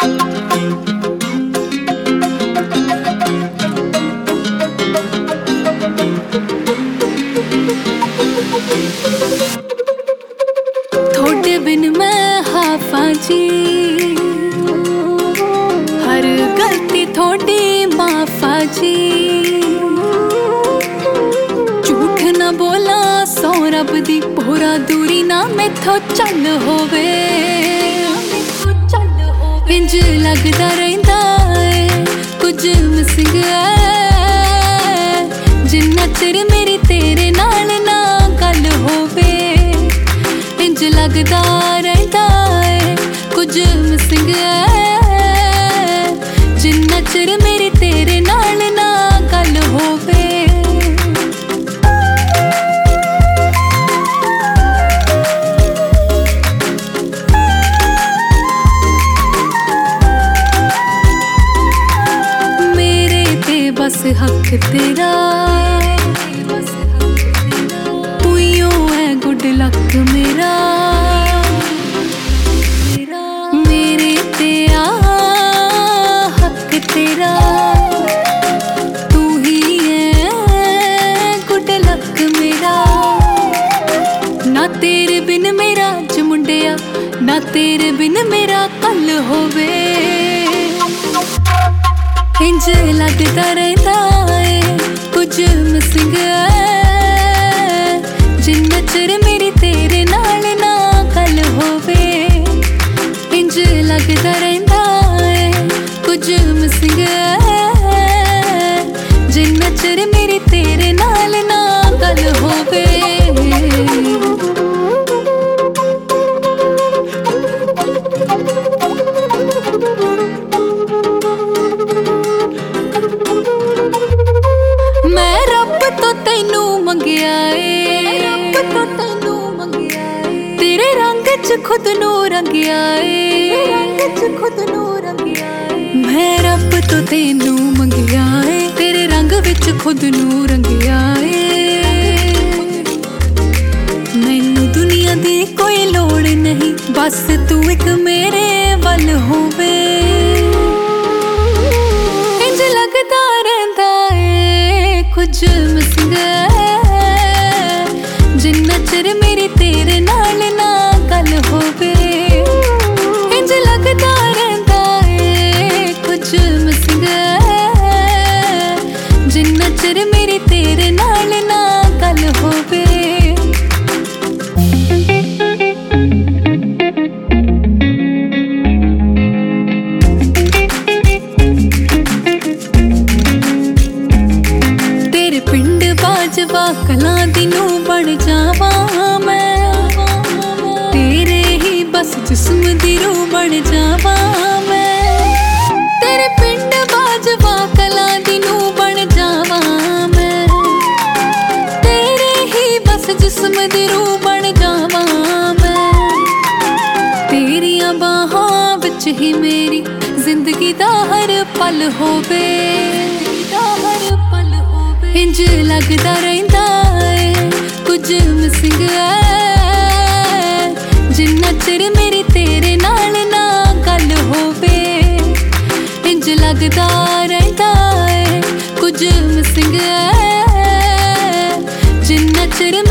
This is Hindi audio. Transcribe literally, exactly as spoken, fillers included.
थोड़े बिन मैं हाफा जी, हर गलती थोड़ी माफा जी। झूठ ना बोला सौ रब दी, पूरा दूरी ना मैथों चल होवे। इंज लगदा रहिंदा है कुछ मिसिंग है, जिन्ना चिर मेरी तेरे नाल ना गल होवे। इंज लगदा रहिंदा है कुछ मिसिंग है, जिन्ना चिर मेरी तेरे नाल ना गल होवे। बस हक तेरा, तू यूं है गुड लक मेरा। मेरे ते आ हक तेरा, तू ही है गुड लक मेरा। ना तेरे बिन मेरा अज मुंडिया, ना तेरे बिन मेरा कल होवे। इंज लगदा रहिंदा है कुछ मिसिंग है, जिन्ना चिर मेरी तेरे नाल ना गल होवे। इंज लगदा रहिंदा है कुछ मिसिंग है, जिन्ना चिर मेरी तेरे नाल ना गल होवे। तेनू मंगिया ए, रब तो तेनू मंगिया ए, तेरे रंग च खुद नू रंगिया ए, रंग च खुद नू रंगिया ए। मैं रब तो तेनू मंगिया ए, तेरे रंग विच खुद नू रंगिया ए। मैनू दुनिया दी कोई लोड़ नहीं, बस तू एक मेरे वल होवे। इंज लगदा रहिंदा ए कुछ मिसिंग है, जिन्ना चिर मेरी तेरे नाल ना गल होवे। इंज लगदा रहिंदा है कुछ मिसिंग है, जिन्ना चिर मेरी तेरे नाल ना गल होवे। बाजवा कलां दी नूं बन जावा मैं, तेरे ही बस जिस्म दी रूह बन जावा मैं। तेरे पिंड बाजवा कलां दी नूं बन जावा मैं, तेरे ही बस जिस्म दी रूह बन जावा मैं। तेरियां बाहां विच ही मेरी जिंदगी दा हर पल होवे। इंज लगदा रहिंदा है कुछ मिसिंग है, जिन्ना चिर मेरी तेरे नाल ना गल होवे। इंज लगदा रहिंदा है कुछ मिसिंग है, जिन्ना चिर